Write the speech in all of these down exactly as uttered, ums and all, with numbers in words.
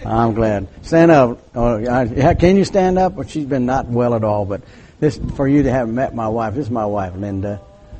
I'm glad. Stand up. Oh, I, can you stand up? Well, she's been not well at all, but this for you to have met my wife. This is my wife, Linda.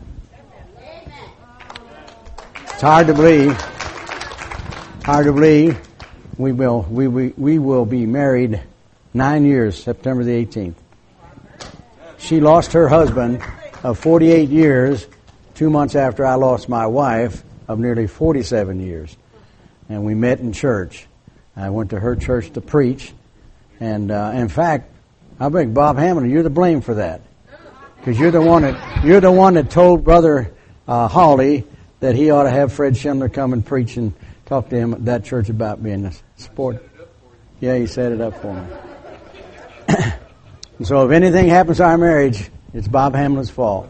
It's hard to believe. Hard to believe. We will we we we will be married nine years, September the eighteenth. She lost her husband of forty-eight years, two months after I lost my wife of nearly forty-seven years, and we met in church. I went to her church to preach, and uh, in fact, I think Bob Hamlin, you're to blame for that, because you're the one that you're the one that told Brother uh, Hawley that he ought to have Fred Schindler come and preach and talk to him at that church about being a sport. Yeah, he set it up for me. And so if anything happens to our marriage, it's Bob Hamlin's fault.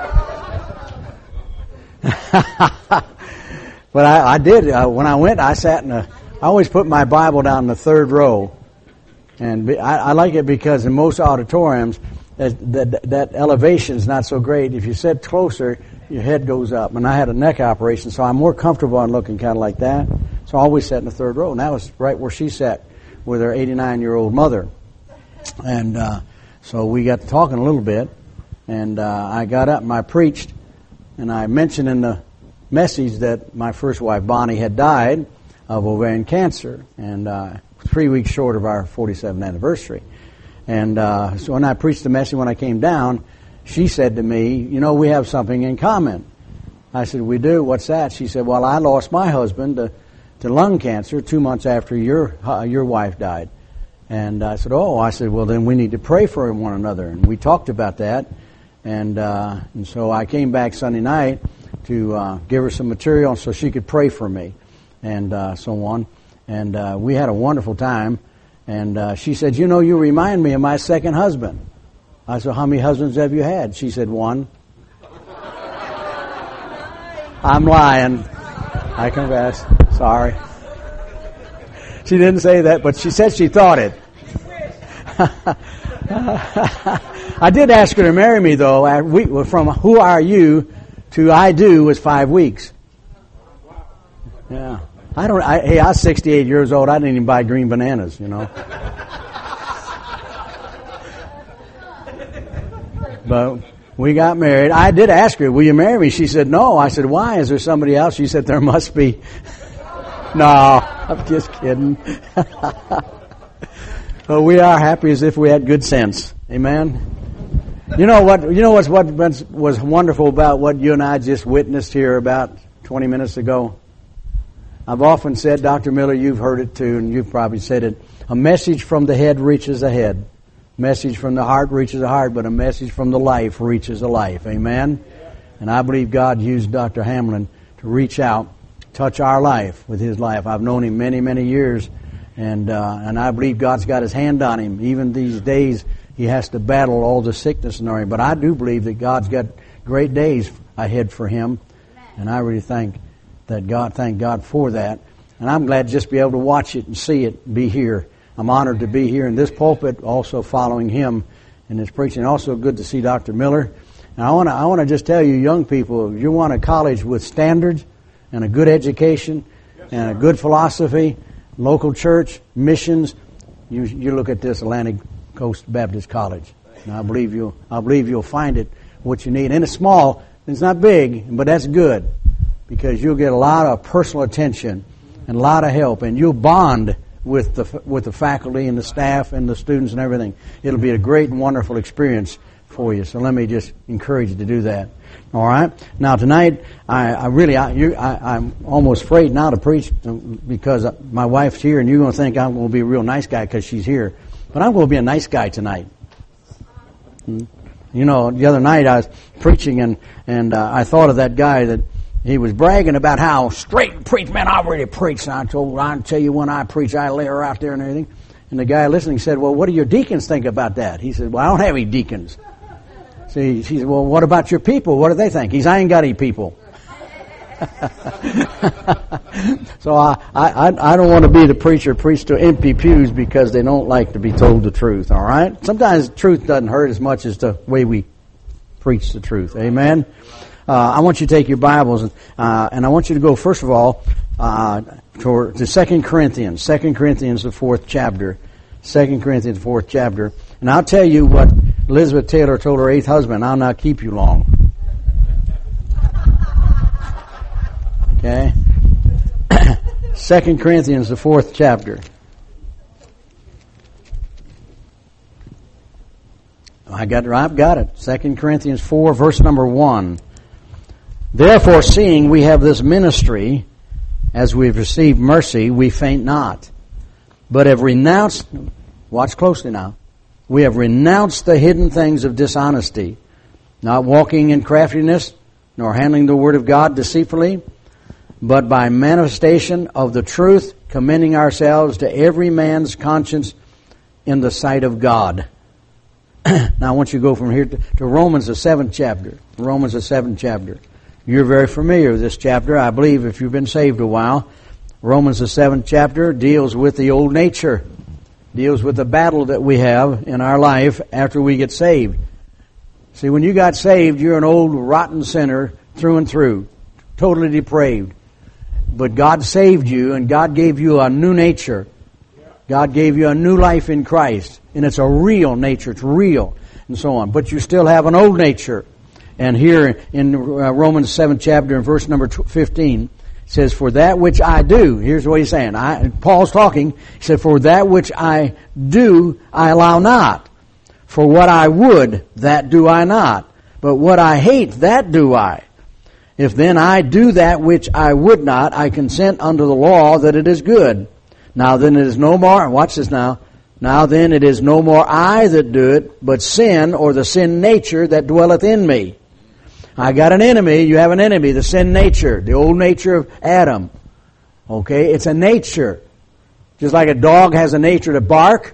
But I, I did. Uh, when I went, I sat in a... I always put my Bible down in the third row. And be, I, I like it because in most auditoriums, that, that, that elevation's not so great. If you sit closer, your head goes up. And I had a neck operation, so I'm more comfortable on looking kind of like that. So I always sat in the third row. And that was right where she sat with her eighty-nine-year-old mother. And uh, so we got to talking a little bit. And uh, I got up and I preached. And I mentioned in the message that my first wife, Bonnie, had died of ovarian cancer, and uh, three weeks short of our forty-seventh anniversary. And uh, so when I preached the message, when I came down, she said to me, you know, we have something in common. I said, we do? What's that? She said, well, I lost my husband to, to lung cancer two months after your uh, your wife died. And I said, oh, I said, well, then we need to pray for one another. And we talked about that. And, uh, and so I came back Sunday night to uh, give her some material so she could pray for me, and uh, so on. And uh, we had a wonderful time. And uh, she said, you know, you remind me of my second husband. I said, how many husbands have you had? She said, one. I'm lying. I confess. Sorry. She didn't say that, but she said she thought it. I did ask her to marry me, though. We, from who are you to I do was five weeks. Yeah. I don't. I, hey, I was sixty-eight years old. I didn't even buy green bananas, you know. But we got married. I did ask her, will you marry me? She said, no. I said, why? Is there somebody else? She said, there must be. No, I'm just kidding. But we are happy as if we had good sense. Amen. You know what? You know what's what was wonderful about what you and I just witnessed here about twenty minutes ago? I've often said, Doctor Miller, you've heard it too, and you've probably said it. A message from the head reaches the head. Message from the heart reaches the heart, but a message from the life reaches the life. Amen? And I believe God used Doctor Hamlin to reach out, touch our life with his life. I've known him many, many years, and uh, and I believe God's got his hand on him. Even these days, he has to battle all the sickness and everything. But I do believe that God's got great days ahead for him, and I really thank that God, thank God for that. And I'm glad to just be able to watch it and see it, be here. I'm honored to be here in this pulpit, also following him in his preaching. Also good to see Doctor Miller. And I want to I want to just tell you, young people, if you want a college with standards and a good education and a good philosophy, local church, missions, you you look at this Atlantic Coast Baptist College. And I believe you'll I believe you'll find it what you need. And it's small, it's not big, but that's good, because you'll get a lot of personal attention and a lot of help, and you'll bond with the with the faculty and the staff and the students and everything. It'll be a great and wonderful experience for you. So let me just encourage you to do that. All right. Now tonight, I, I really, I, you, I, I'm almost afraid now to preach because my wife's here, and you're going to think I'm going to be a real nice guy because she's here. But I'm going to be a nice guy tonight. You know, the other night I was preaching, and and uh, I thought of that guy that. He was bragging about how straight preach, man, I already preached. And I told, I tell you when I preach, I lay her out there and everything. And the guy listening said, well, what do your deacons think about that? He said, well, I don't have any deacons. So he, he said, well, what about your people? What do they think? He said, I ain't got any people. So I, I, I don't want to be the preacher preach to empty pews because they don't like to be told the truth, all right? Sometimes the truth doesn't hurt as much as the way we preach the truth. Amen? Uh, I want you to take your Bibles, and, uh, and I want you to go, first of all, uh, to, to Second Corinthians, Second Corinthians, the fourth chapter. Second Corinthians, fourth chapter. And I'll tell you what Elizabeth Taylor told her eighth husband, I'll not keep you long. Okay? Second Corinthians, the fourth chapter. I got it. I've got it. Second Corinthians four, verse number one. Therefore, seeing we have this ministry, as we've received mercy, we faint not, but have renounced, watch closely now, we have renounced the hidden things of dishonesty, not walking in craftiness, nor handling the word of God deceitfully, but by manifestation of the truth, commending ourselves to every man's conscience in the sight of God. Now I want you to go from here to, to Romans, the seventh chapter. Romans, the seventh chapter. You're very familiar with this chapter, I believe, if you've been saved a while. Romans, the seventh chapter, deals with the old nature. Deals with the battle that we have in our life after we get saved. See, when you got saved, you're an old rotten sinner through and through. Totally depraved. But God saved you, and God gave you a new nature. God gave you a new life in Christ. And it's a real nature. It's real. And so on. But you still have an old nature. And here in Romans seventh chapter in verse number fifteen, it says, for that which I do, here's what he's saying. I, Paul's talking. He said, for that which I do, I allow not. For what I would, that do I not. But what I hate, that do I. If then I do that which I would not, I consent unto the law that it is good. Now then it is no more, watch this now, now then it is no more I that do it, but sin, or the sin nature that dwelleth in me. I got an enemy, you have an enemy, the sin nature, the old nature of Adam. Okay, it's a nature. Just like a dog has a nature to bark,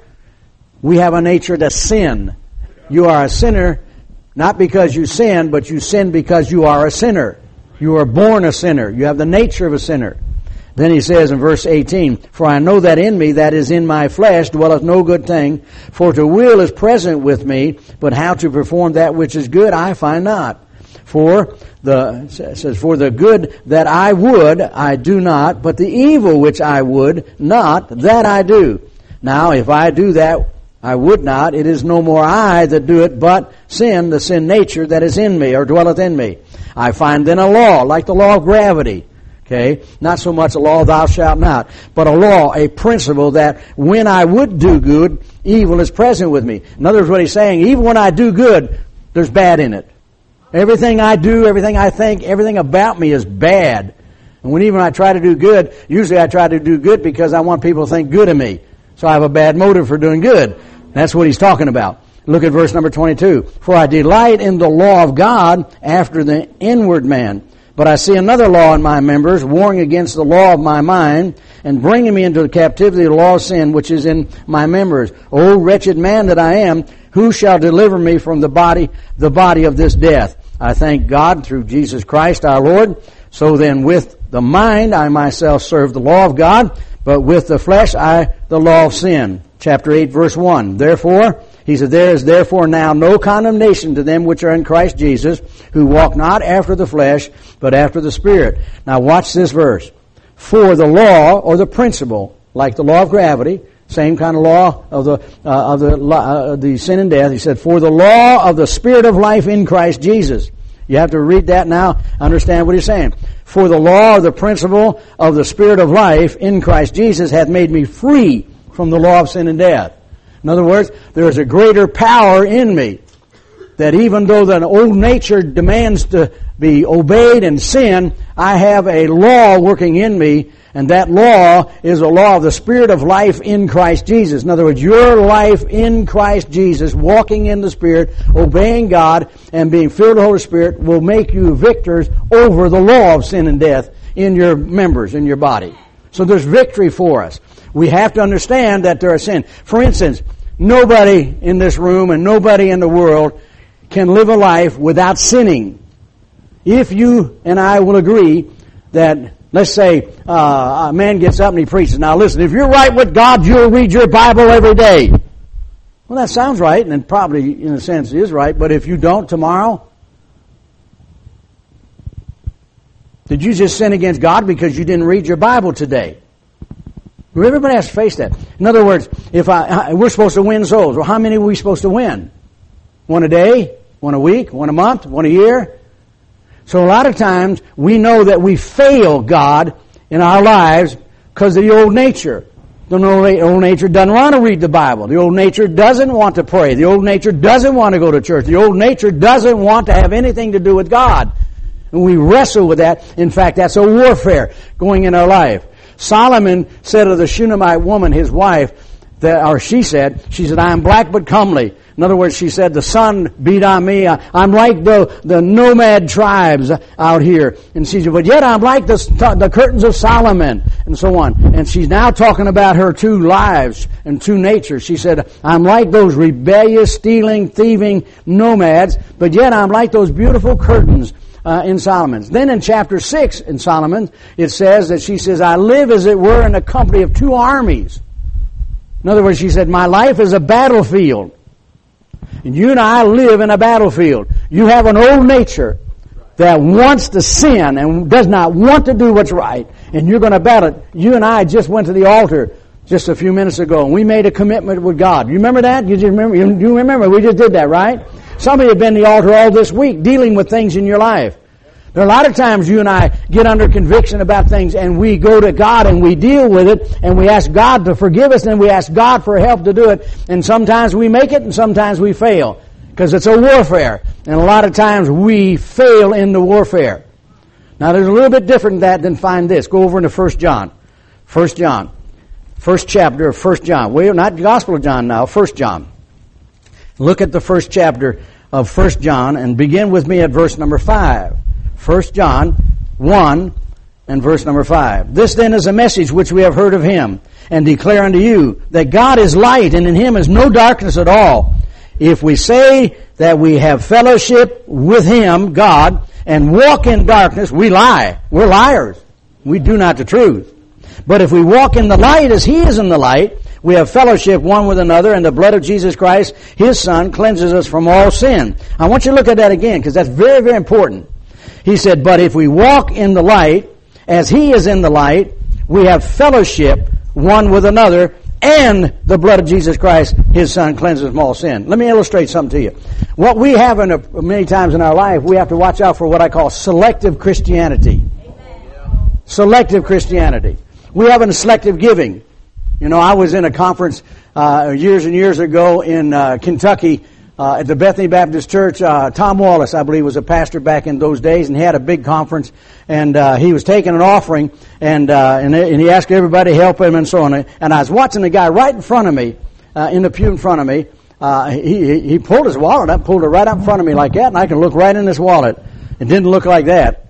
we have a nature to sin. You are a sinner, not because you sin, but you sin because you are a sinner. You are born a sinner. You have the nature of a sinner. Then he says in verse eighteen, for I know that in me, that is in my flesh, dwelleth no good thing. For to will is present with me, but how to perform that which is good I find not. For the it says, for the good that I would, I do not, but the evil which I would not, that I do. Now, if I do that I would not, it is no more I that do it, but sin, the sin nature that is in me, or dwelleth in me. I find then a law, like the law of gravity. Okay? Not so much a law, thou shalt not, but a law, a principle that when I would do good, evil is present with me. In other words, what he's saying, even when I do good, there's bad in it. Everything I do, everything I think, everything about me is bad. And when even I try to do good, usually I try to do good because I want people to think good of me. So I have a bad motive for doing good. That's what he's talking about. Look at verse number twenty-two. For I delight in the law of God after the inward man. But I see another law in my members, warring against the law of my mind, and bringing me into the captivity of the law of sin, which is in my members. O wretched man that I am, who shall deliver me from the body, the body of this death? I thank God through Jesus Christ our Lord. So then with the mind I myself serve the law of God, but with the flesh I the law of sin. Chapter eight, verse one. Therefore, he said, there is therefore now no condemnation to them which are in Christ Jesus, who walk not after the flesh, but after the Spirit. Now watch this verse. For the law, or the principle, like the law of gravity, same kind of law of the uh, of the uh, the sin and death. He said, for the law of the Spirit of life in Christ Jesus. You have to read that now, understand what he's saying. For the law of the principle of the Spirit of life in Christ Jesus hath made me free from the law of sin and death. In other words, there is a greater power in me that even though the old nature demands to be obeyed and sin, I have a law working in me, and that law is a law of the Spirit of life in Christ Jesus. In other words, your life in Christ Jesus, walking in the Spirit, obeying God, and being filled with the Holy Spirit will make you victors over the law of sin and death in your members, in your body. So there's victory for us. We have to understand that there are sin. For instance, nobody in this room and nobody in the world can live a life without sinning. If you and I will agree that, let's say, uh, a man gets up and he preaches. Now listen, if you're right with God, you'll read your Bible every day. Well, that sounds right, and probably in a sense is right, but if you don't tomorrow, Did you just sin against God because you didn't read your Bible today? Everybody has to face that. In other words, if I, we're supposed to win souls. Well, how many are we supposed to win? One a day? One a week? One a month? One a year? So a lot of times we know that we fail God in our lives because of the old nature. The old nature doesn't want to read the Bible. The old nature doesn't want to pray. The old nature doesn't want to go to church. The old nature doesn't want to have anything to do with God. And we wrestle with that. In fact, that's a warfare going in our life. Solomon said of the Shunammite woman, his wife, that, or she said, she said, I am black but comely. In other words, she said, the sun beat on me. I'm like the, the nomad tribes out here. And she said, but yet I'm like the, the curtains of Solomon, and so on. And she's now talking about her two lives and two natures. She said, I'm like those rebellious, stealing, thieving nomads, but yet I'm like those beautiful curtains Uh, in Solomon's. Then in chapter six in Solomon, it says that she says, I live as it were in the company of two armies. In other words, she said, my life is a battlefield. And you and I live in a battlefield. You have an old nature that wants to sin and does not want to do what's right. And you're going to battle it. You and I just went to the altar just a few minutes ago, and we made a commitment with God. You remember that? You just remember? You, you remember? We just did that, right? Some of you have been to the altar all this week dealing with things in your life. There are a lot of times you and I get under conviction about things and we go to God and we deal with it and we ask God to forgive us and we ask God for help to do it. And sometimes we make it and sometimes we fail because it's a warfare. And a lot of times we fail in the warfare. Now there's a little bit different than that than find this. Go over into First John. First John. First chapter of First John. Well, not the Gospel of John now. First John. Look at the first chapter of First John and begin with me at verse number five. First John one and verse number five. This then is a message which we have heard of him and declare unto you that God is light and in him is no darkness at all. If we say that we have fellowship with him, God, and walk in darkness, we lie. We're liars. We do not the truth. But if we walk in the light as he is in the light, we have fellowship one with another, and the blood of Jesus Christ, his Son, cleanses us from all sin. I want you to look at that again, because that's very, very important. He said, but if we walk in the light, as he is in the light, we have fellowship one with another, and the blood of Jesus Christ, his Son, cleanses us from all sin. Let me illustrate something to you. What we have in a, many times in our life, we have to watch out for what I call selective Christianity. Amen. Selective Christianity. We have a selective giving. You know, I was in a conference uh, years and years ago in uh, Kentucky uh, at the Bethany Baptist Church. Uh, Tom Wallace, I believe, was a pastor back in those days, and he had a big conference, and uh, he was taking an offering, and uh, and, and he asked everybody to help him and so on. And I was watching the guy right in front of me, uh, in the pew in front of me. Uh, he he pulled his wallet up, pulled it right up in front of me like that, and I can look right in this wallet. It didn't look like that.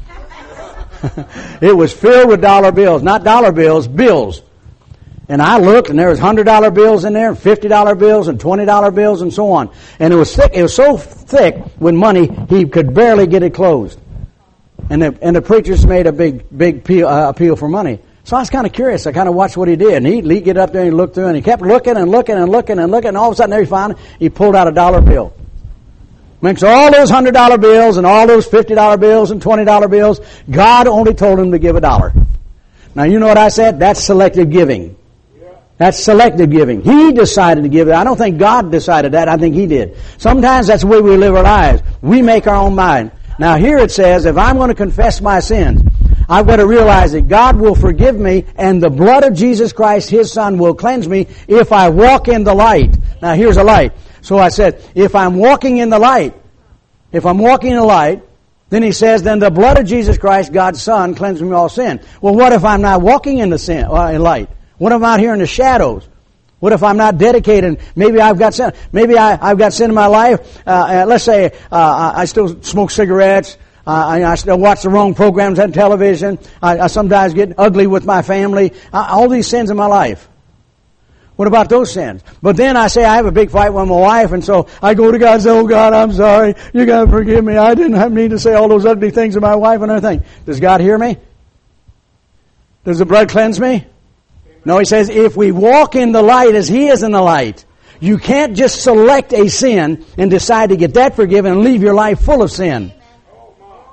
It was filled with dollar bills, not dollar bills, bills. And I looked, and there was one hundred dollar bills in there, and fifty dollar bills, and twenty dollar bills, and so on. And it was thick. It was so thick with money, he could barely get it closed. And the, and the preachers made a big, big appeal, uh, appeal for money. So I was kind of curious. I kind of watched what he did. And he'd, he'd get up there and look through, and he kept looking and looking and looking and looking, and all of a sudden there he found, he pulled out a dollar bill. Makes all those one hundred dollar bills and all those fifty dollar bills and twenty dollar bills. God only told him to give a dollar. Now you know what I said? That's selective giving. That's selective giving. He decided to give it. I don't think God decided that. I think he did. Sometimes that's the way we live our lives. We make our own mind. Now here it says, if I'm going to confess my sins, I've got to realize that God will forgive me and the blood of Jesus Christ, his Son, will cleanse me if I walk in the light. Now here's a light. So I said, if I'm walking in the light, if I'm walking in the light, then he says, then the blood of Jesus Christ, God's Son, cleanses me of all sin. Well, what if I'm not walking in the sin, uh, in light? What if I'm out here in the shadows? What if I'm not dedicated? Maybe I've got sin. Maybe I, I've got sin in my life. Uh, uh, let's say uh, I still smoke cigarettes. Uh, I, I still watch the wrong programs on television. I, I sometimes get ugly with my family. Uh, all these sins in my life. What about those sins? But then I say I have a big fight with my wife, and so I go to God and say, oh God, I'm sorry. You got to forgive me. I didn't have need to say all those ugly things to my wife and everything. Does God hear me? Does the blood cleanse me? No, he says, if we walk in the light as he is in the light, you can't just select a sin and decide to get that forgiven and leave your life full of sin.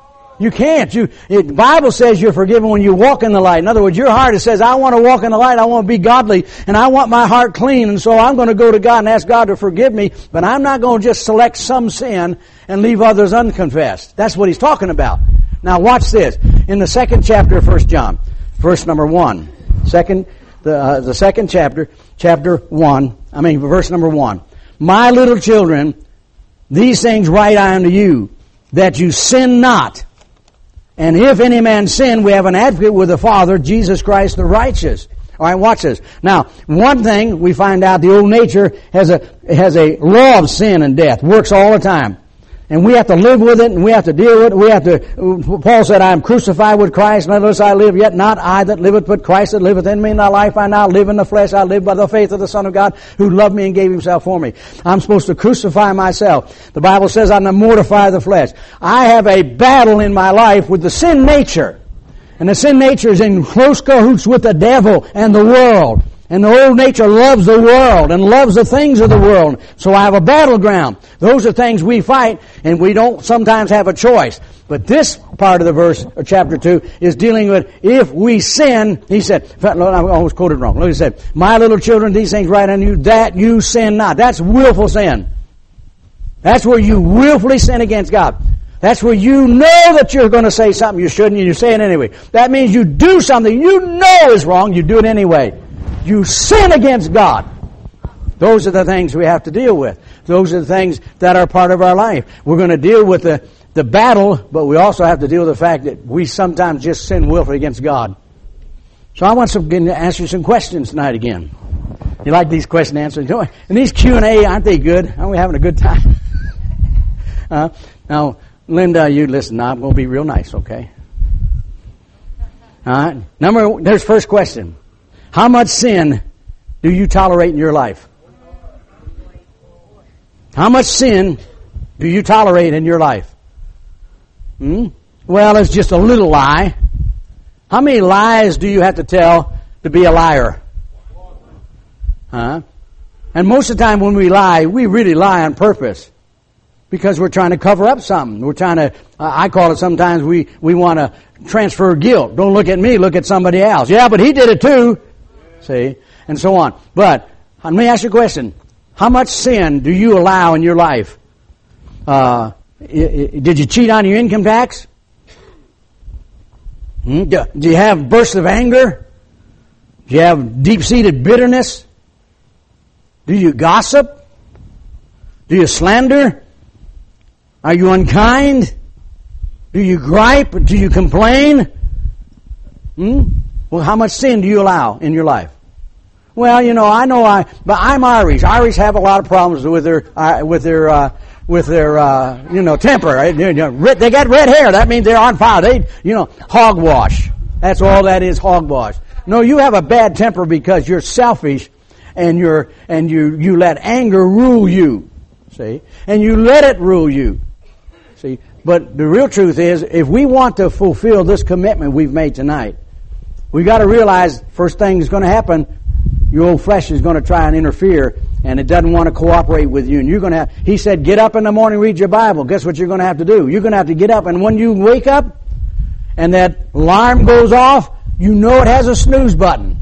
You can't. You, it, the Bible says you're forgiven when you walk in the light. In other words, your heart, it says, I want to walk in the light. I want to be godly. And I want my heart clean. And so I'm going to go to God and ask God to forgive me. But I'm not going to just select some sin and leave others unconfessed. That's what he's talking about. Now watch this. In the second chapter of First John, verse number one. Second, the, uh, the second chapter, chapter one, I mean verse number one. My little children, these things write I unto you, that you sin not. And if any man sin, we have an advocate with the Father, Jesus Christ the righteous. All right, watch this. Now, one thing we find out, the old nature has a has a law of sin and death, works all the time. And we have to live with it, and we have to deal with it. We have to, Paul said, I am crucified with Christ, nevertheless I live, yet not I that liveth, but Christ that liveth in me. In thy life I now live in the flesh. I live by the faith of the Son of God, who loved me and gave himself for me. I'm supposed to crucify myself. The Bible says I'm to mortify the flesh. I have a battle in my life with the sin nature. And the sin nature is in close cahoots with the devil and the world. And the old nature loves the world and loves the things of the world. So I have a battleground. Those are things we fight, and we don't sometimes have a choice. But this part of the verse, or chapter two, is dealing with if we sin, he said, I always quoted wrong. Look, he said, my little children, these things write unto you, that you sin not. That's willful sin. That's where you willfully sin against God. That's where you know that you're going to say something you shouldn't, and you say it anyway. That means you do something you know is wrong, you do it anyway. You sin against God. Those are the things we have to deal with. Those are the things that are part of our life. We're going to deal with the, the battle, but we also have to deal with the fact that we sometimes just sin willfully against God. So I want some, to answer some questions tonight again. You like these question answers? And these Q and A, aren't they good? Aren't we having a good time? uh, now, Linda, you listen. Now I'm going to be real nice, okay? All right. Number, there's first question. How much sin do you tolerate in your life? How much sin do you tolerate in your life? Hmm? Well, it's just a little lie. How many lies do you have to tell to be a liar? Huh? And most of the time when we lie, we really lie on purpose. Because we're trying to cover up something. We're trying to, uh, I call it sometimes we, we want to transfer guilt. Don't look at me, look at somebody else. Yeah, but he did it too. See? And so on. But, let me ask you a question. How much sin do you allow in your life? Uh, did you cheat on your income tax? Hmm? Do you have bursts of anger? Do you have deep-seated bitterness? Do you gossip? Do you slander? Are you unkind? Do you gripe? Do you complain? Hmm? Well, how much sin do you allow in your life? Well, you know, I know I, but I'm Irish. Irish have a lot of problems with their, uh, with their, uh, with their, uh, you know, temper. Right? They got red hair. That means they're on fire. They, you know, hogwash. That's all that is, hogwash. No, you have a bad temper because you're selfish, and you're, and you, you let anger rule you. See, and you let it rule you. See, but the real truth is, if we want to fulfill this commitment we've made tonight, we've got to realize first thing that's going to happen, your old flesh is going to try and interfere, and it doesn't want to cooperate with you. And you're going to have, he said, get up in the morning, read your Bible. Guess what you're going to have to do? You're going to have to get up, and when you wake up, and that alarm goes off, you know it has a snooze button.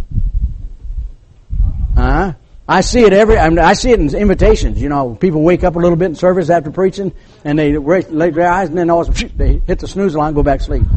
Huh? I see it every, I see it in invitations. You know, people wake up a little bit in service after preaching, and they lay their eyes, and then all of a sudden, they hit the snooze alarm and go back to sleep.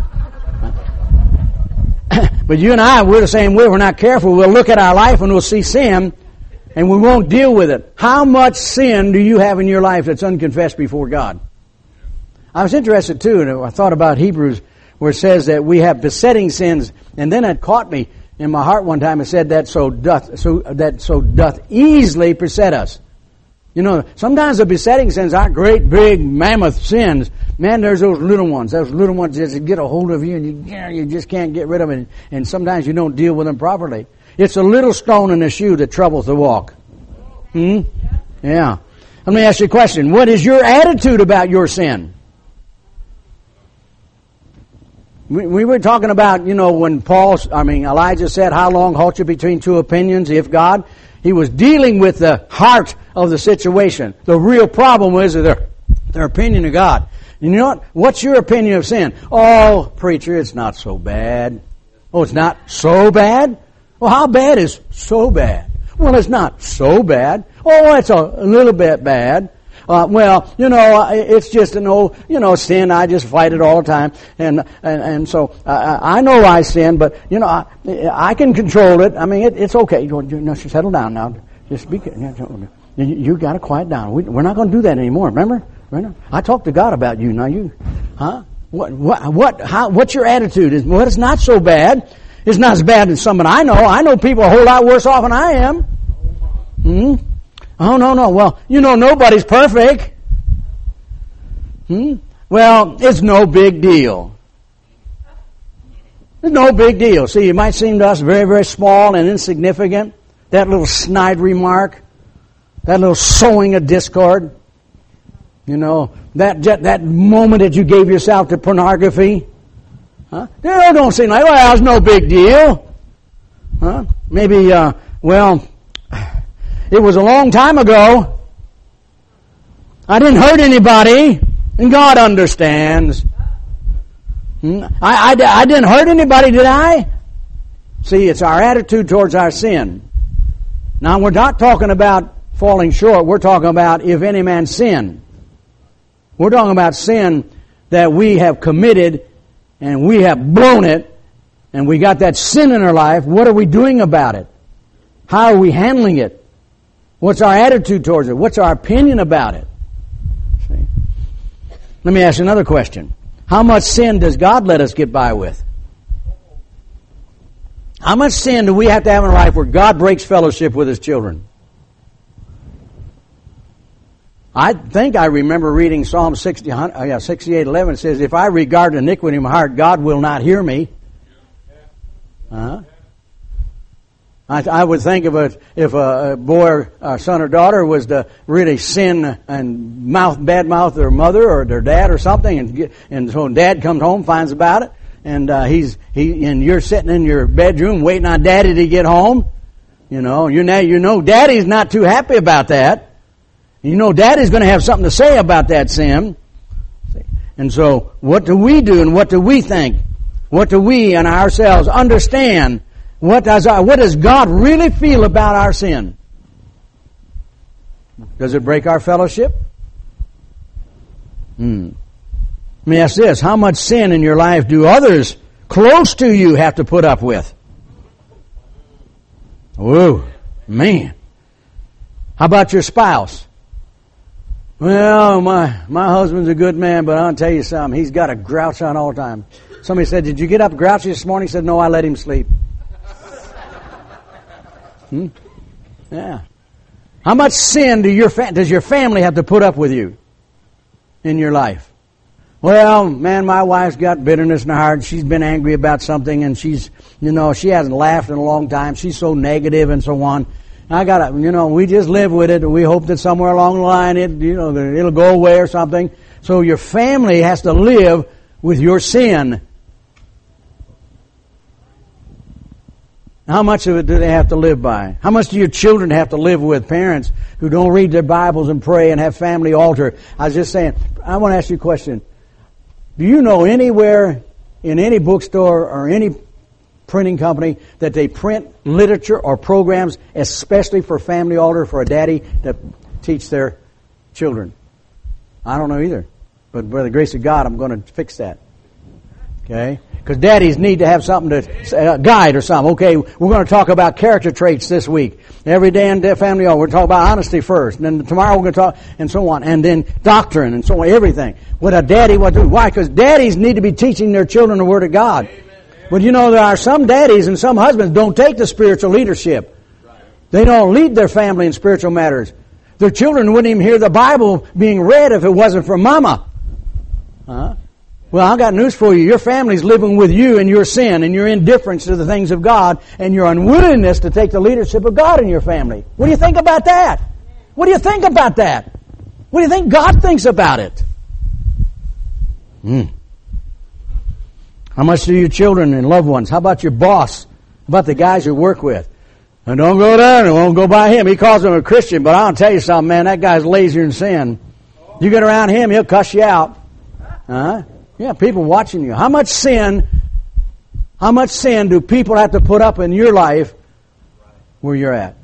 But you and I, we're the same way. We're not careful. We'll look at our life and we'll see sin, and we won't deal with it. How much sin do you have in your life that's unconfessed before God? I was interested, too, and I thought about Hebrews, where it says that we have besetting sins, and then it caught me in my heart one time. It said that so doth, so that so doth easily beset us. You know, sometimes the besetting sins aren't great, big, mammoth sins. Man, there's those little ones. Those little ones just get a hold of you, and you, you just can't get rid of them. And sometimes you don't deal with them properly. It's a little stone in the shoe that troubles the walk. Hmm? Yeah. Let me ask you a question. What is your attitude about your sin? We, we were talking about, you know, when Paul, I mean, Elijah said, how long halt you between two opinions, if God? He was dealing with the heart of the situation. The real problem was their, their opinion of God. You know what? What's your opinion of sin? Oh, preacher, it's not so bad. Oh, it's not so bad? Well, how bad is so bad? Well, it's not so bad. Oh, it's a, a little bit bad. Uh, well, you know, it's just an old, you know, sin. I just fight it all the time, and and and so uh, I know I sin, but you know, I, I can control it. I mean, it, it's okay. You know, settle down now. Just be. You, you got to quiet down. We, we're not going to do that anymore. Remember? Remember? I talked to God about you. Now you, huh? What? What? What? How? What's your attitude? Is well, it's not so bad. It's not as bad as someone I know. I know people a whole lot worse off than I am. Hmm. Oh, no, no. Well, you know, nobody's perfect. Hmm? Well, it's no big deal. It's no big deal. See, it might seem to us very, very small and insignificant. That little snide remark. That little sowing of discord. You know, that that moment that you gave yourself to pornography. Huh? It don't seem like, well, it's no big deal. Huh? Maybe, uh, well... It was a long time ago. I didn't hurt anybody, and God understands. I, I, I didn't hurt anybody, did I? See, it's our attitude towards our sin. Now, we're not talking about falling short. We're talking about if any man sin. We're talking about sin that we have committed, and we have blown it, and we got that sin in our life. What are we doing about it? How are we handling it? What's our attitude towards it? What's our opinion about it? See? Let me ask you another question. How much sin does God let us get by with? How much sin do we have to have in our life where God breaks fellowship with His children? I think I remember reading Psalm sixty, uh, yeah, sixty-eight eleven. It says, if I regard iniquity in my heart, God will not hear me. Uh-huh. I, I would think of a, if a boy or a son or daughter was to really sin and mouth bad mouth their mother or their dad or something, and get, and so dad comes home, finds about it, and uh, he's he and you're sitting in your bedroom waiting on daddy to get home. You know, you now you know daddy's not too happy about that. You know daddy's going to have something to say about that sin. And so, what do we do, and what do we think? What do we and ourselves understand? What does our, what does God really feel about our sin? Does it break our fellowship? Hmm. Let me ask this. How much sin in your life do others close to you have to put up with? Whoa, man. How about your spouse? Well, my, my husband's a good man, but I'll tell you something. He's got a grouch on all the time. Somebody said, did you get up grouchy this morning? He said, no, I let him sleep. Hmm? Yeah. How much sin do your fa- does your family have to put up with you in your life? Well, man, my wife's got bitterness in her heart. She's been angry about something, and she's, you know, she hasn't laughed in a long time. She's so negative and so on. I gotta, you know, we just live with it, and we hope that somewhere along the line, it, you know, it'll go away or something. So your family has to live with your sin. How much of it do they have to live by? How much do your children have to live with parents who don't read their Bibles and pray and have family altar? I was just saying, I want to ask you a question. Do you know anywhere in any bookstore or any printing company that they print literature or programs especially for family altar for a daddy to teach their children? I don't know either. But by the grace of God, I'm going to fix that. Okay? Because daddies need to have something to uh, guide or something. Okay, we're going to talk about character traits this week. Every day in family altar, we're going to talk about honesty first. And then tomorrow we're going to talk, and so on. And then doctrine and so on, everything. What a daddy would do. Why? Because daddies need to be teaching their children the Word of God. Amen. But you know, there are some daddies and some husbands don't take the spiritual leadership. They don't lead their family in spiritual matters. Their children wouldn't even hear the Bible being read if it wasn't for mama. Huh? Well, I've got news for you. Your family's living with you in your sin and your indifference to the things of God and your unwillingness to take the leadership of God in your family. What do you think about that? What do you think about that? What do you think God thinks about it? Hmm. How much do your children and loved ones? How about your boss? How about the guys you work with? And don't go there and don't go by him. He calls him a Christian, but I'll tell you something, man. That guy's lazier than sin. You get around him, he'll cuss you out. Huh? Yeah, people watching you. How much sin, how much sin do people have to put up in your life where you're at?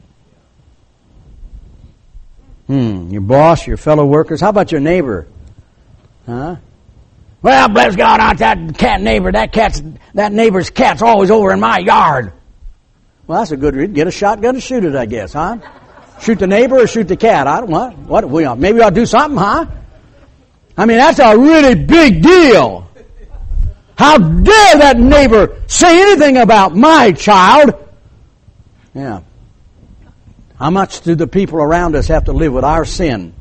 Hmm, your boss, your fellow workers. How about your neighbor? Huh? Well, bless God, out that cat neighbor, that cat's, that neighbor's cat's always over in my yard. Well, that's a good reason. Get a shotgun and shoot it, I guess, huh? Shoot the neighbor or shoot the cat? I don't what? What? We maybe I'll do something, huh? I mean, that's a really big deal. How dare that neighbor say anything about my child? Yeah. How much do the people around us have to live with our sin?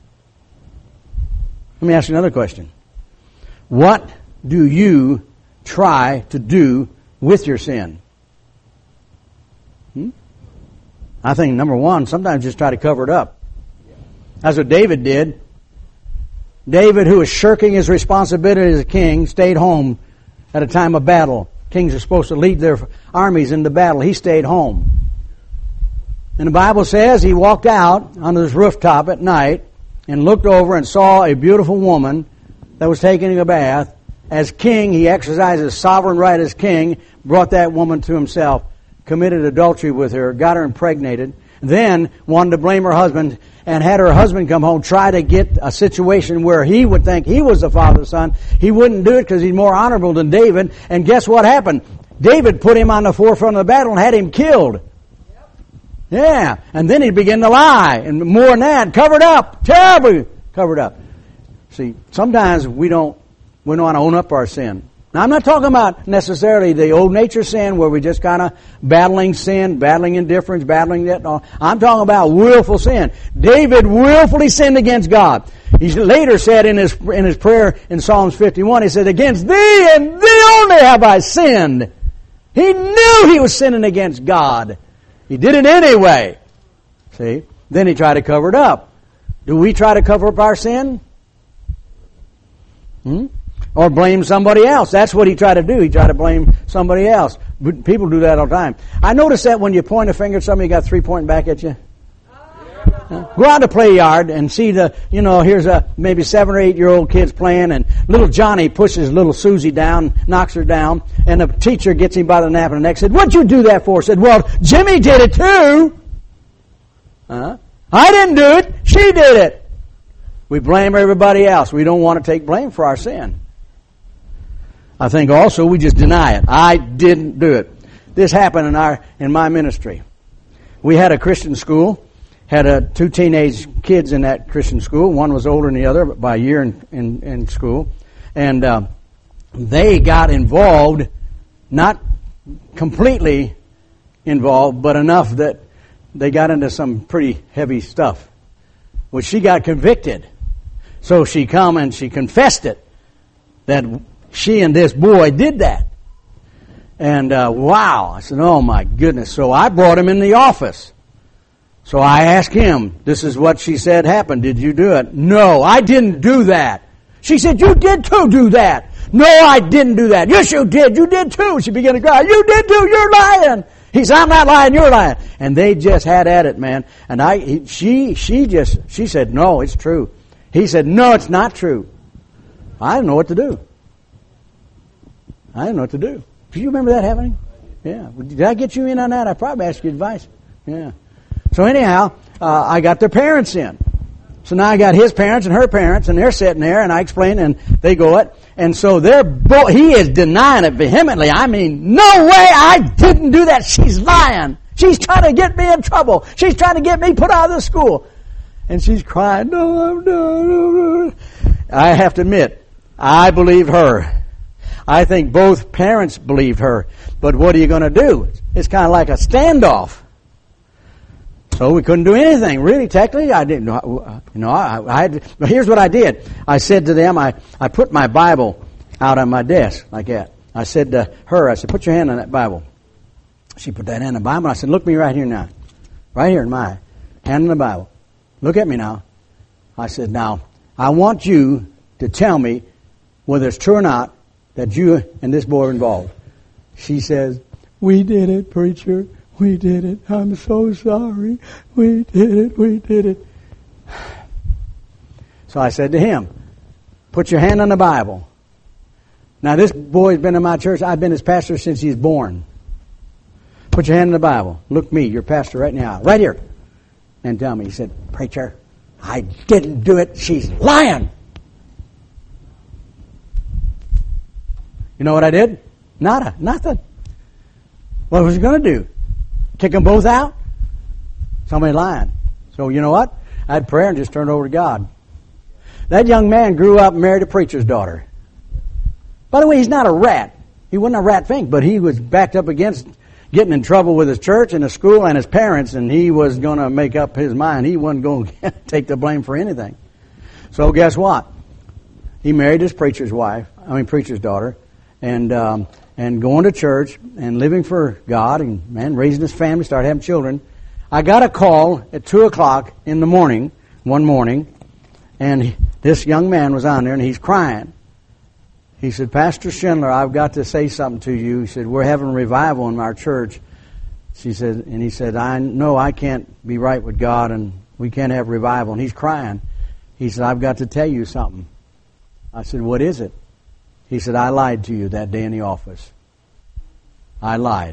Let me ask you another question. What do you try to do with your sin? Hmm? I think, number one, sometimes just try to cover it up. That's what David did. David, who was shirking his responsibility as a king, stayed home at a time of battle. Kings are supposed to lead their armies into battle. He stayed home. And the Bible says he walked out on his rooftop at night and looked over and saw a beautiful woman that was taking a bath. As king, he exercised his sovereign right as king, brought that woman to himself, committed adultery with her, got her impregnated, then wanted to blame her husband, and had her husband come home, try to get a situation where he would think he was the father's son. He wouldn't do it because he's more honorable than David. And guess what happened? David put him on the forefront of the battle and had him killed. Yeah, and then he began to lie, and more than that, covered up, terribly covered up. See, sometimes we don't, we don't want to own up our sin. Now, I'm not talking about necessarily the old nature sin where we're just kind of battling sin, battling indifference, battling that. No. I'm talking about willful sin. David willfully sinned against God. He later said in his in his prayer in Psalms fifty-one, he said, "Against thee and thee only have I sinned." He knew he was sinning against God. He did it anyway. See? Then he tried to cover it up. Do we try to cover up our sin? Hmm? Or blame somebody else. That's what he tried to do. He tried to blame somebody else. But people do that all the time. I notice that when you point a finger at somebody, you got three pointing back at you. Uh, go out to play yard and see the, you know, here's a maybe seven or eight year old kids playing, and little Johnny pushes little Susie down, knocks her down, and the teacher gets him by the nape of the neck, said, "What'd you do that for?" Said, "Well, Jimmy did it too." Uh, I didn't do it. She did it. We blame everybody else. We don't want to take blame for our sin. I think also we just deny it. I didn't do it. This happened in our in my ministry. We had a Christian school, had a, two teenage kids in that Christian school. One was older than the other by a year in, in, in school. And uh, they got involved, not completely involved, but enough that they got into some pretty heavy stuff. Well, she got convicted. So she come and she confessed it, that she and this boy did that. And uh, wow, I said, oh my goodness. So I brought him in the office. So I asked him, this is what she said happened. Did you do it? No, I didn't do that. She said, you did too do that. No, I didn't do that. Yes, you did. You did too. She began to cry. You did too. You're lying. He said, I'm not lying. You're lying. And they just had at it, man. And I, he, she, she just, she said, no, it's true. He said, no, it's not true. I didn't know what to do. I didn't know what to do. Do you remember that happening? Yeah. Did I get you in on that? I probably asked you advice. Yeah. So anyhow, uh, I got their parents in. So now I got his parents and her parents, and they're sitting there, and I explain, and they go it. And so they're bo- he is denying it vehemently. I mean, no way, I didn't do that. She's lying. She's trying to get me in trouble. She's trying to get me put out of the school. And she's crying, no, I'm not. I have to admit, I believe her. I think both parents believed her. But what are you going to do? It's kind of like a standoff. So we couldn't do anything, really, technically. I didn't, you know, I, I had, but here's what I did. I said to them, I, I put my Bible out on my desk like that. I said to her, I said, put your hand on that Bible. She put that hand on the Bible. I said, look me right here now. Right here in my hand on the Bible. Look at me now. I said, now, I want you to tell me whether it's true or not that you and this boy are involved. She says, we did it, preacher. We did it. I'm so sorry. We did it. We did it. So I said to him, Put your hand on the Bible. Now, this boy's been in my church. I've been his pastor since he's born. Put your hand on the Bible. Look me, your pastor right now. Right here. And tell me. He said, preacher, I didn't do it. She's lying. You know what I did? Nada. Nothing. What was he going to do? Kick them both out? Somebody lying. So you know what? I had prayer and just turned over to God. That young man grew up and married a preacher's daughter. By the way, he's not a rat. He wasn't a rat fink, but he was backed up against getting in trouble with his church and his school and his parents, and he was going to make up his mind. He wasn't going to take the blame for anything. So guess what? He married his preacher's wife, I mean preacher's daughter, and um, and going to church and living for God and man raising his family, started having children. I got a call at two o'clock in the morning, one morning, and this young man was on there, and he's crying. He said, Pastor Schindler, I've got to say something to you. He said, we're having revival in our church. She said, and he said, I know I can't be right with God, and we can't have revival. And he's crying. He said, I've got to tell you something. I said, what is it? He said, I lied to you that day in the office. I lied.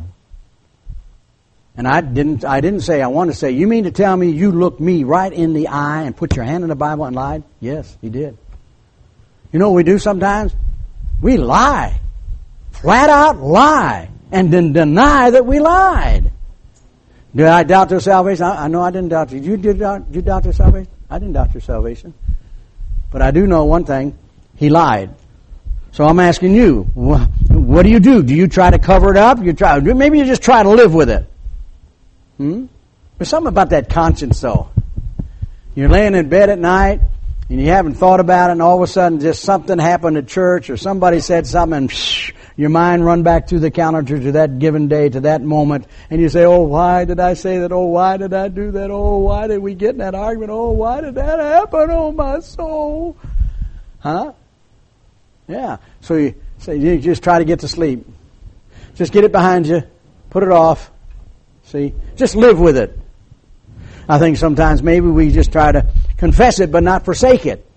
And I didn't I didn't say, I want to say, you mean to tell me you looked me right in the eye and put your hand in the Bible and lied? Yes, he did. You know what we do sometimes? We lie. Flat out lie. And then deny that we lied. Did I doubt their salvation? I, I know I didn't doubt you. You did, doubt, you doubt their salvation? I didn't doubt your salvation. But I do know one thing. He lied. So I'm asking you, what do you do? Do you try to cover it up? You try, maybe you just try to live with it. Hmm? There's something about that conscience, though. You're laying in bed at night, and you haven't thought about it, and all of a sudden just something happened at church, or somebody said something, and psh, your mind run back to the calendar to that given day, to that moment, and you say, oh, why did I say that? Oh, why did I do that? Oh, why did we get in that argument? Oh, why did that happen? Oh, my soul. Huh? Yeah. So you, so you just try to get to sleep. Just get it behind you. Put it off. See? Just live with it. I think sometimes maybe we just try to confess it but not forsake it.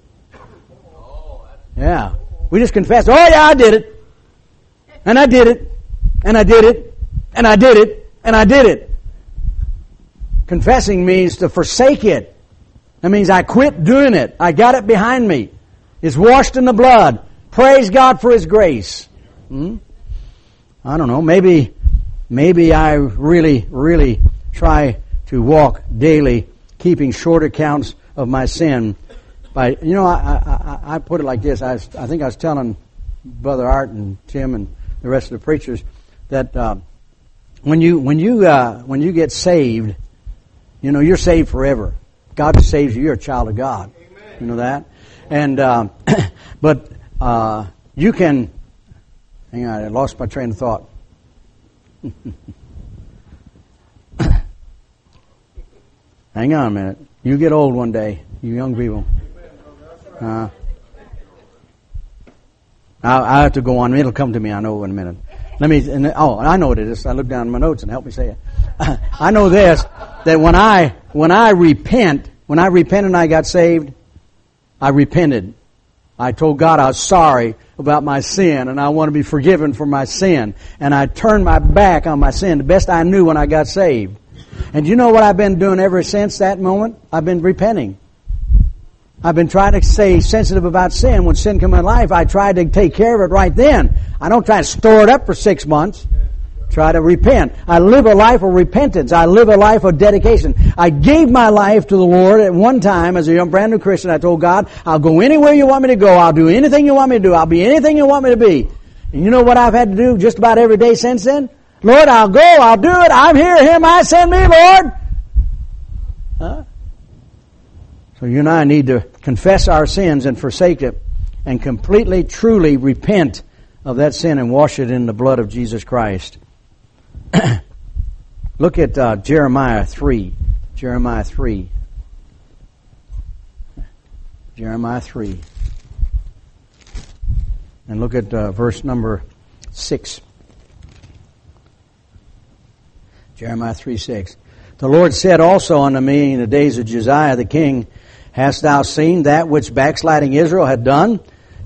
Yeah. We just confess, oh yeah, I did it. And I did it. And I did it. And I did it. And I did it. Confessing means to forsake it. That means I quit doing it. I got it behind me. It's washed in the blood. Praise God for His grace. Hmm? I don't know. Maybe, maybe I really, really try to walk daily, keeping short accounts of my sin. By you know, I I, I put it like this. I, was, I think I was telling Brother Art and Tim and the rest of the preachers that uh, when you when you uh, when you get saved, you know you're saved forever. God saves you. You're a child of God. Amen. You know that. And uh, but uh, you can. Hang on, I lost my train of thought. Hang on a minute. You get old one day, you young people. Uh, I, I have to go on. It'll come to me, I know, in a minute. Let me. And, oh, I know what it is. I look down at my notes and help me say it. I know this, that when I when I repent, when I repented and I got saved, I repented. I told God I was sorry about my sin and I want to be forgiven for my sin. And I turned my back on my sin the best I knew when I got saved. And you know what I've been doing ever since that moment? I've been repenting. I've been trying to stay sensitive about sin. When sin came in my life, I tried to take care of it right then. I don't try to store it up for six months. Try to repent. I live a life of repentance. I live a life of dedication. I gave my life to the Lord at one time as a young brand new Christian. I told God, I'll go anywhere you want me to go. I'll do anything you want me to do. I'll be anything you want me to be. And you know what I've had to do just about every day since then? Lord, I'll go. I'll do it. I'm here. Him I send me, Lord. Huh? So you and I need to confess our sins and forsake it and completely, truly repent of that sin and wash it in the blood of Jesus Christ. Look at uh, Jeremiah three. Jeremiah three. Jeremiah three. And look at uh, verse number six. Jeremiah three six. The Lord said also unto me in the days of Josiah the king, hast thou seen that which backsliding Israel had done?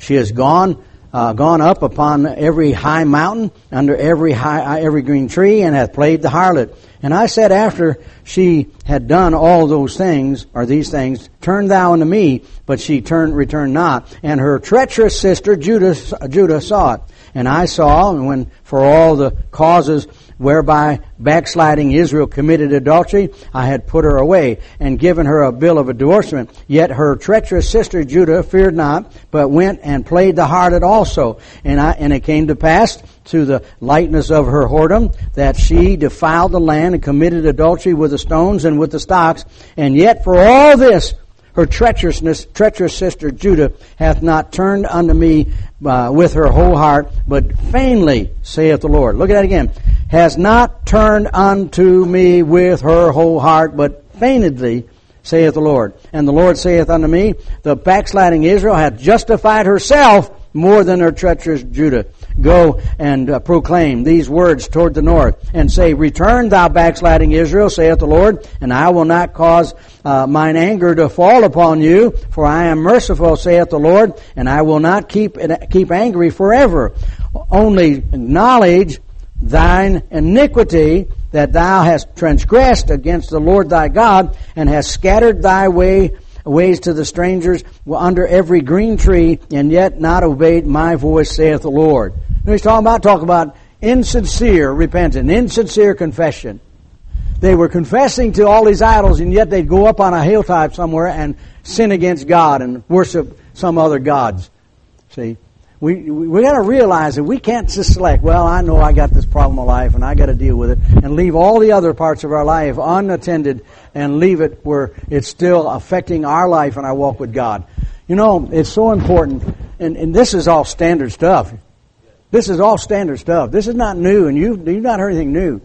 She has gone uh, gone up upon every high mountain, under every high every green tree, and hath played the harlot. And I said, after she had done all those things, or these things, turn thou unto me. But she turned, returned not. And her treacherous sister Judah, Judah saw it. And I saw, and when for all the causes whereby backsliding Israel committed adultery, I had put her away, and given her a bill of divorcement. Yet her treacherous sister Judah feared not, but went and played the harlot also. And I, and it came to pass, to the lightness of her whoredom, that she defiled the land and committed adultery with the stones and with the stocks. And yet for all this, her treacherousness, treacherous sister Judah hath not turned unto me uh, with her whole heart, but feignedly, saith the Lord. Look at that again. Has not turned unto me with her whole heart, but feignedly, saith the Lord. And the Lord saith unto me, the backsliding Israel hath justified herself more than her treacherous Judah. Go and uh, proclaim these words toward the north, and say, Return, thou backsliding Israel, saith the Lord, and I will not cause uh, mine anger to fall upon you, for I am merciful, saith the Lord, and I will not keep keep angry forever. Only acknowledge thine iniquity, that thou hast transgressed against the Lord thy God, and hast scattered thy way ways to the strangers under every green tree, and yet not obeyed my voice, saith the Lord. Now he's talking about, talk about insincere repentance, insincere confession. They were confessing to all these idols, and yet they'd go up on a hilltop somewhere and sin against God and worship some other gods. See? We we got to realize that we can't just select, well, I know I got this problem of life and I got to deal with it, and leave all the other parts of our life unattended and leave it where it's still affecting our life and our walk with God. You know, it's so important, and, and this is all standard stuff. This is all standard stuff. This is not new, and you, you've not heard anything new.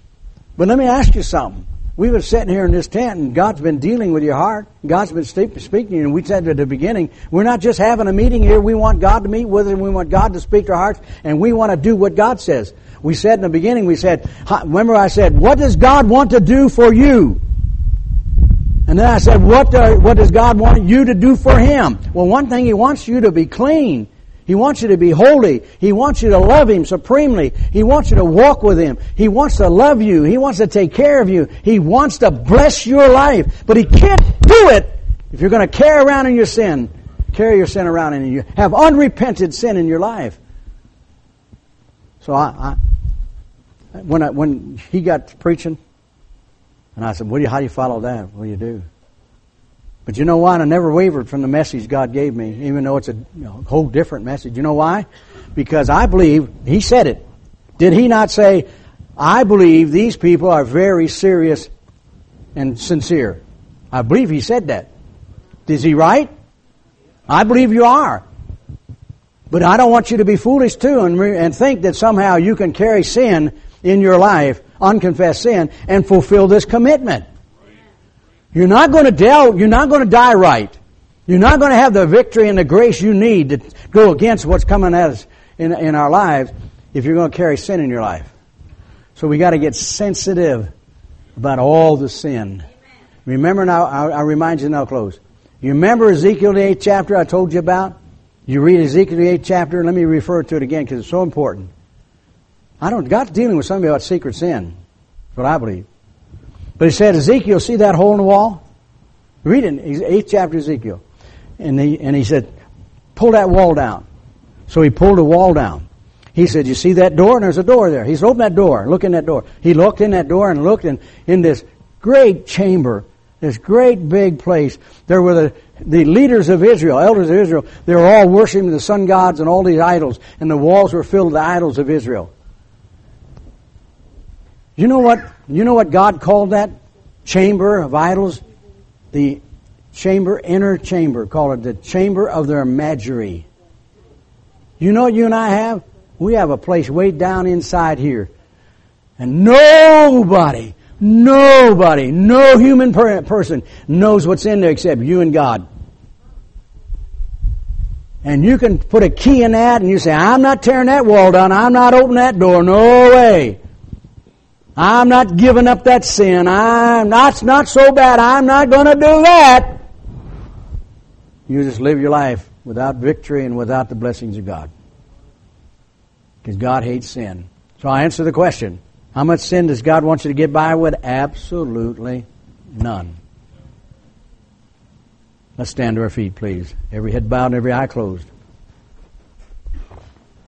But let me ask you something. We've been sitting here in this tent, and God's been dealing with your heart. God's been speaking to you. And we said at the beginning, we're not just having a meeting here. We want God to meet with us, and we want God to speak to our hearts, and we want to do what God says. We said in the beginning, we said, remember I said, what does God want to do for you? And then I said, what, do, what does God want you to do for Him? Well, one thing, He wants you to be clean. He wants you to be holy. He wants you to love Him supremely. He wants you to walk with Him. He wants to love you. He wants to take care of you. He wants to bless your life. But He can't do it if you're going to carry around in your sin. Carry your sin around in you. Have unrepented sin in your life. So I, I when I, when he got preaching, and I said, "What do you? How do you follow that? What do you do?" But you know what? I never wavered from the message God gave me, even though it's a you know, whole different message. You know why? Because I believe, He said it. Did He not say, I believe these people are very serious and sincere? I believe He said that. Is He right? I believe you are. But I don't want you to be foolish too and, and think that somehow you can carry sin in your life, unconfessed sin, and fulfill this commitment. You're not going to doubt, you're not going to die right. You're not going to have the victory and the grace you need to go against what's coming at us in, in our lives if you're going to carry sin in your life. So we got to get sensitive about all the sin. Remember now, I'll, I'll remind you now, close. You remember Ezekiel the eighth chapter I told you about? You read Ezekiel the eighth chapter, let me refer to it again because it's so important. I don't, God's dealing with somebody about secret sin. That's what I believe. But He said, Ezekiel, see that hole in the wall? Read it, eighth chapter Ezekiel. And he, and he said, pull that wall down. So he pulled the wall down. He said, you see that door? And there's a door there. He said, open that door. Look in that door. He looked in that door and looked in, in this great chamber, this great big place. There were the, the leaders of Israel, elders of Israel. They were all worshiping the sun gods and all these idols. And the walls were filled with the idols of Israel. You know what? You know what God called that chamber of idols? The chamber, inner chamber, called it the chamber of their imagery. You know what you and I have? We have a place way down inside here. And nobody, nobody, no human per- person knows what's in there except you and God. And you can put a key in that and you say, I'm not tearing that wall down. I'm not opening that door. No way. I'm not giving up that sin. I'm not, it's not so bad. I'm not going to do that. You just live your life without victory and without the blessings of God. Because God hates sin. So I answer the question. How much sin does God want you to get by with? Absolutely none. Let's stand to our feet, please. Every head bowed and every eye closed.